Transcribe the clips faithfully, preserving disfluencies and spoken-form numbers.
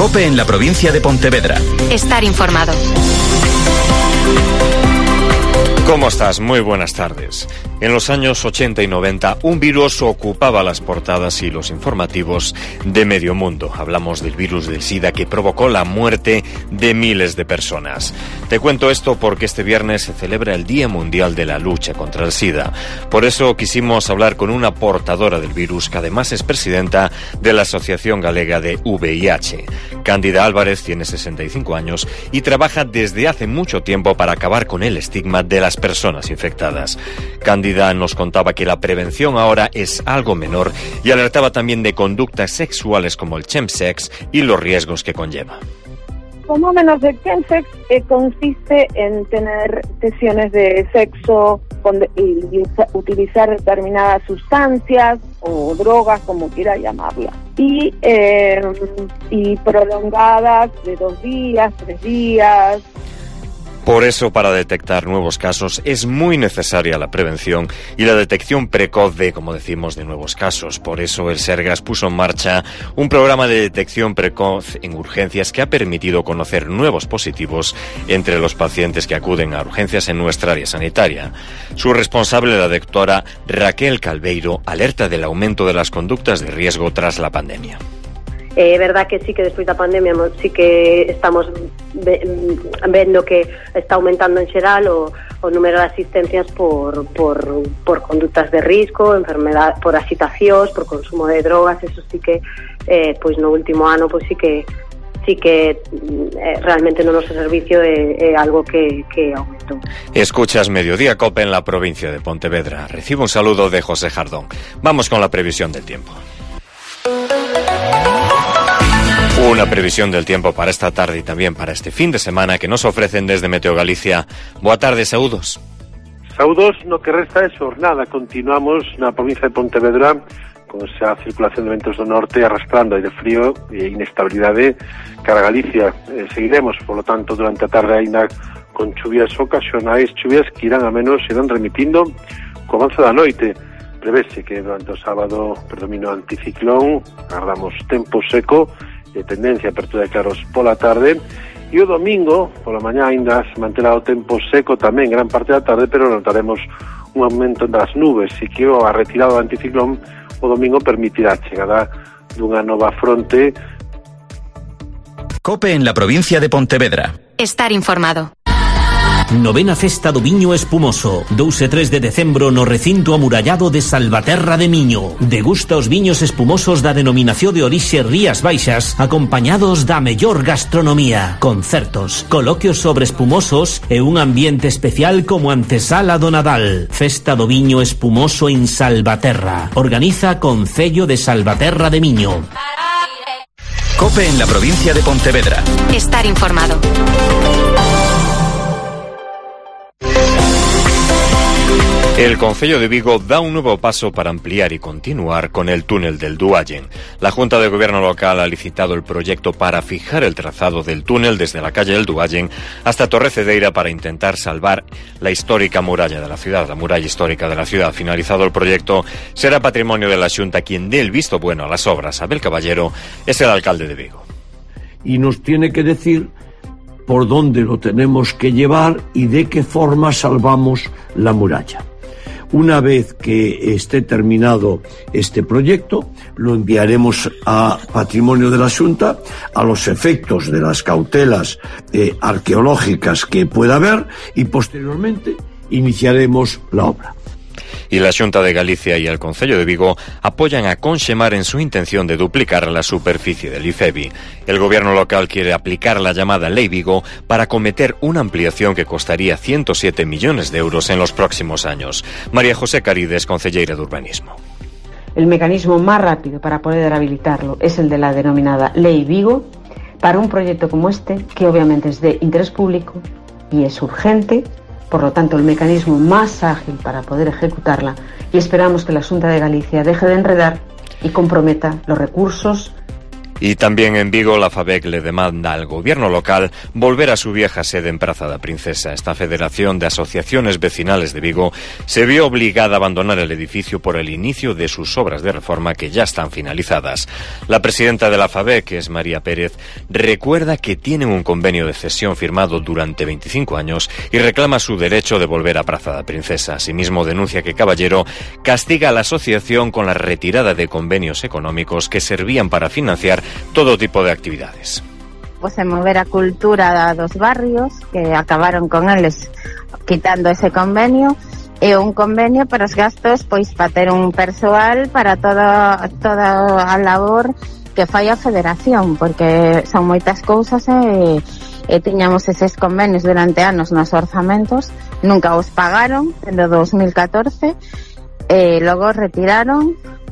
COPE en la provincia de Pontevedra. Estar informado. ¿Cómo estás? Muy buenas tardes. En los años ochenta y noventa, un virus ocupaba las portadas y los informativos de medio mundo. Hablamos del virus del SIDA que provocó la muerte de miles de personas. Te cuento esto porque este viernes se celebra el Día Mundial de la Lucha contra el SIDA. Por eso quisimos hablar con una portadora del virus que además es presidenta de la Asociación Galega de V I H. Cándida Álvarez tiene sesenta y cinco años y trabaja desde hace mucho tiempo para acabar con el estigma de las personas infectadas. Cándida nos contaba que la prevención ahora es algo menor y alertaba también de conductas sexuales como el chemsex y los riesgos que conlleva. Como menos el chemsex eh, consiste en tener sesiones de sexo con de, y, y utilizar determinadas sustancias o drogas, como quiera llamarlas, y, eh, y prolongadas de dos días, tres días. Por eso, para detectar nuevos casos, es muy necesaria la prevención y la detección precoz de, como decimos, de nuevos casos. Por eso, el Sergas puso en marcha un programa de detección precoz en urgencias que ha permitido conocer nuevos positivos entre los pacientes que acuden a urgencias en nuestra área sanitaria. Su responsable, la doctora Raquel Calveiro, alerta del aumento de las conductas de riesgo tras la pandemia. É eh, verdad que sí que despois da pandemia sí que estamos ve, vendo que está aumentando en xeral o, o número de asistencias por, por, por conductas de risco, enfermedad, por agitacións, por consumo de drogas. Eso sí que eh, pois no último ano pois sí que sí que eh, realmente no noso servicio é, é algo que, que aumentou. Escuchas Mediodía COPE en la provincia de Pontevedra. Recibo un saludo de José Jardón. Vamos con la previsión del tiempo. Una previsión del tiempo para esta tarde y también para este fin de semana que nos ofrecen desde Meteo Galicia. Boa tarde, saúdos. Saúdos no que resta de xornada. Continuamos na provincia de Pontevedra con esa circulación de ventos do norte arrastrando aire frío e inestabilidade cara a Galicia. Eh, seguiremos, por lo tanto, durante a tarde ainda con chuvias ocasionais, chuvias que irán a menos e irán remitindo co avanzo da noite. Prevese que durante o sábado predomino anticiclón, agardamos tempo seco de tendencia a apertura de claros pola tarde, e o domingo pola mañá ainda se manterá o tempo seco tamén gran parte da tarde, pero notaremos un aumento das nubes e que a retirada do anticiclón o domingo permitirá a chegada dunha nova fronte. COPE en la provincia de Pontevedra. Estar informado. Novena Festa do Viño Espumoso, dous e tres de decembro no recinto amurallado de Salvaterra de Miño. Degusta os viños espumosos da denominación de orixe Rías Baixas, acompañados da mellor gastronomía, concertos, coloquios sobre espumosos e un ambiente especial como antesala do Nadal. Festa do Viño Espumoso en Salvaterra. Organiza Concello de Salvaterra de Miño. COPE en la provincia de Pontevedra. Estar informado. El Concello de Vigo da un nuevo paso para ampliar y continuar con el túnel del Duallen. La Junta de Gobierno local ha licitado el proyecto para fijar el trazado del túnel desde la calle del Duallen hasta Torre Cedeira para intentar salvar la histórica muralla de la ciudad, la muralla histórica de la ciudad. Finalizado el proyecto, será patrimonio de la Xunta quien dé el visto bueno a las obras. Abel Caballero es el alcalde de Vigo. Y nos tiene que decir por dónde lo tenemos que llevar y de qué forma salvamos la muralla. Una vez que esté terminado este proyecto, lo enviaremos a Patrimonio de la Xunta a los efectos de las cautelas eh, arqueológicas que pueda haber y posteriormente iniciaremos la obra. Y la Xunta de Galicia y el Concello de Vigo apoyan a Conxemar en su intención de duplicar la superficie del IFEBI. El gobierno local quiere aplicar la llamada Ley Vigo para acometer una ampliación que costaría ciento siete millones de euros en los próximos años. María José Carides, concelleira de Urbanismo. El mecanismo más rápido para poder habilitarlo es el de la denominada Ley Vigo, para un proyecto como este, que obviamente es de interés público y es urgente. Por lo tanto, el mecanismo más ágil para poder ejecutarla, y esperamos que la Xunta de Galicia deje de enredar y comprometa los recursos Y también en Vigo, la FABEC le demanda al gobierno local volver a su vieja sede en Praza da Princesa. Esta Federación de Asociaciones Vecinales de Vigo se vio obligada a abandonar el edificio por el inicio de sus obras de reforma que ya están finalizadas. La presidenta de la FABEC, que es María Pérez, recuerda que tienen un convenio de cesión firmado durante veinticinco años y reclama su derecho de volver a Praza da Princesa. Asimismo, denuncia que Caballero castiga a la asociación con la retirada de convenios económicos que servían para financiar todo tipo de actividades. Pues en mover a cultura dos barrios que acabaron con eles quitando ese convenio e un convenio para os gastos pois para ter un persoal para toda toda a labor que fai a federación, porque son moitas cousas e, e tiñamos eses convenios durante anos nos orzamentos, nunca os pagaron en o dos mil catorce e logo retiraron.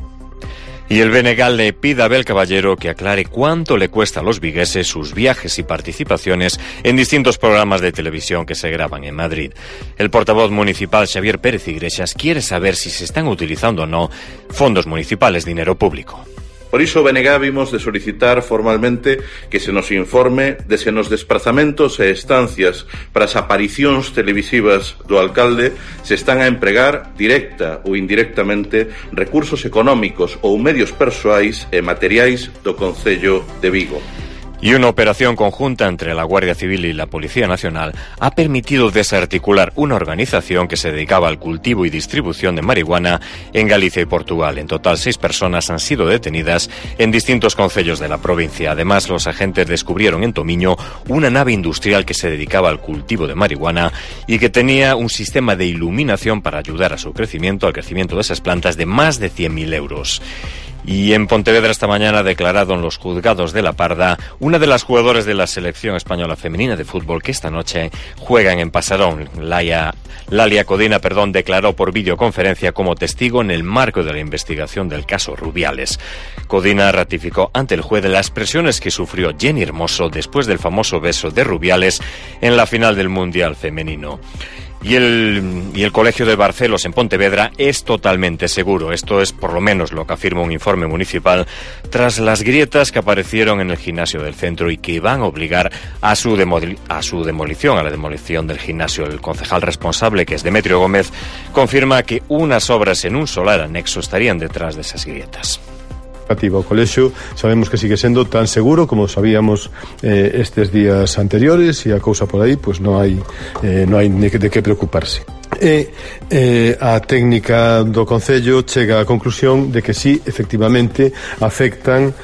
Y el Benegal le pide a Abel Caballero que aclare cuánto le cuesta a los vigueses sus viajes y participaciones en distintos programas de televisión que se graban en Madrid. El portavoz municipal Xavier Pérez Iglesias quiere saber si se están utilizando o no fondos municipales, dinero público. Por iso, B N G vimos de solicitar formalmente que se nos informe de se nos desprazamentos e estancias para as aparicións televisivas do alcalde se están a empregar directa ou indirectamente recursos económicos ou medios persoais e materiais do Concello de Vigo. Y una operación conjunta entre la Guardia Civil y la Policía Nacional ha permitido desarticular una organización que se dedicaba al cultivo y distribución de marihuana en Galicia y Portugal. En total, seis personas han sido detenidas en distintos concellos de la provincia. Además, los agentes descubrieron en Tomiño una nave industrial que se dedicaba al cultivo de marihuana y que tenía un sistema de iluminación para ayudar a su crecimiento, al crecimiento de esas plantas, de más de cien mil euros. Y en Pontevedra esta mañana ha declarado en los juzgados de La Parda una de las jugadoras de la selección española femenina de fútbol que esta noche juegan en Pasarón. Laia, Lalia Codina, perdón, declaró por videoconferencia como testigo en el marco de la investigación del caso Rubiales. Codina ratificó ante el juez las presiones que sufrió Jenny Hermoso después del famoso beso de Rubiales en la final del Mundial Femenino. Y el, y el Colegio de Barcelos en Pontevedra es totalmente seguro. Esto es por lo menos lo que afirma un informe municipal tras las grietas que aparecieron en el gimnasio del centro y que van a obligar a su, demoli- a su demolición, a la demolición del gimnasio. El concejal responsable, que es Demetrio Gómez, confirma que unas obras en un solar anexo estarían detrás de esas grietas. O colexio sabemos que sigue sendo tan seguro como sabíamos eh, estes días anteriores, e a cousa por aí pois non hai eh, non hai de que preocuparse. E eh, a técnica do Concello chega á conclusión de que sí, efectivamente, afectan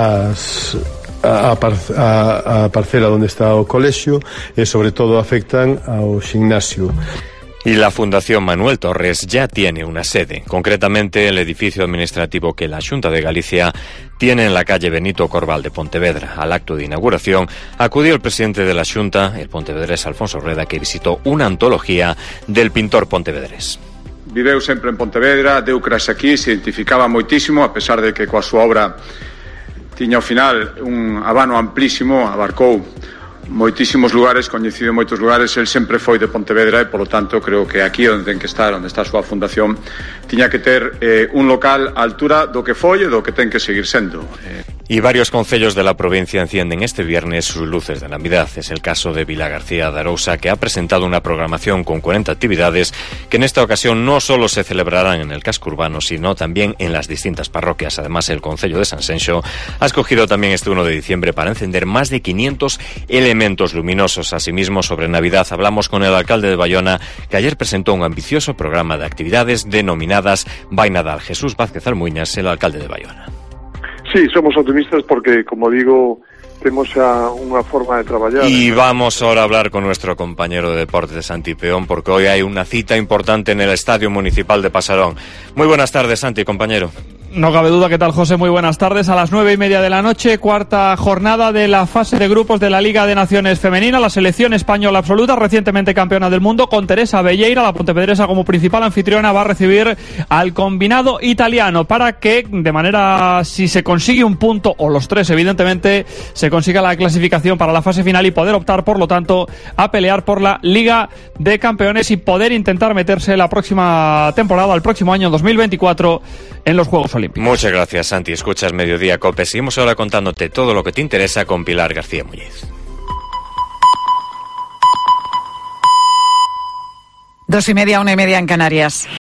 as A, a, a parcela onde está o colexio e sobre todo afectan ao gimnasio. Y la Fundación Manuel Torres ya tiene una sede, concretamente el edificio administrativo que la Xunta de Galicia tiene en la calle Benito Corval de Pontevedra. Al acto de inauguración acudió el presidente de la Xunta, el pontevedrés Alfonso Reda, que visitó una antología del pintor pontevedrés. Viveu sempre en Pontevedra, deu clase aquí, se identificaba moitísimo, a pesar de que coa súa obra tiña ao final un abano amplísimo, abarcou moitísimos lugares, coñecido en moitos lugares. El sempre foi de Pontevedra e, polo tanto, creo que aquí onde ten que estar, onde está a súa fundación, tiña que ter eh, un local á altura do que foi e do que ten que seguir sendo. Eh... Y varios concellos de la provincia encienden este viernes sus luces de Navidad. Es el caso de Vila García de Arousa, que ha presentado una programación con cuarenta actividades que en esta ocasión no solo se celebrarán en el casco urbano, sino también en las distintas parroquias. Además, el concello de Sanxenxo ha escogido también este uno de diciembre para encender más de quinientos elementos luminosos. Asimismo, sobre Navidad hablamos con el alcalde de Bayona, que ayer presentó un ambicioso programa de actividades denominadas Vai Nadal. Jesús Vázquez Almuñas, el alcalde de Bayona. Sí, somos optimistas porque, como digo, tenemos a unha forma de traballar. Y vamos ahora a hablar con nuestro compañero de deportes de Santi Peón, porque hoy hay una cita importante en el Estadio Municipal de Pasarón. Muy buenas tardes, Santi, compañero. No cabe duda. ¿Qué tal, José? Muy buenas tardes. A las nueve y media de la noche, cuarta jornada de la fase de grupos de la Liga de Naciones Femenina. La selección española absoluta, recientemente campeona del mundo, con Teresa Belleira, la pontevedresa, como principal anfitriona, va a recibir al combinado italiano para que, de manera, si se consigue un punto, o los tres, evidentemente, se consiga la clasificación para la fase final y poder optar, por lo tanto, a pelear por la Liga de Campeones y poder intentar meterse la próxima temporada, el próximo año dos mil veinticuatro, en los Juegos Olímpicos. Muchas gracias, Santi. Escuchas Mediodía COPE. Seguimos ahora contándote todo lo que te interesa con Pilar García Muñiz. Dos y media, una y media en Canarias.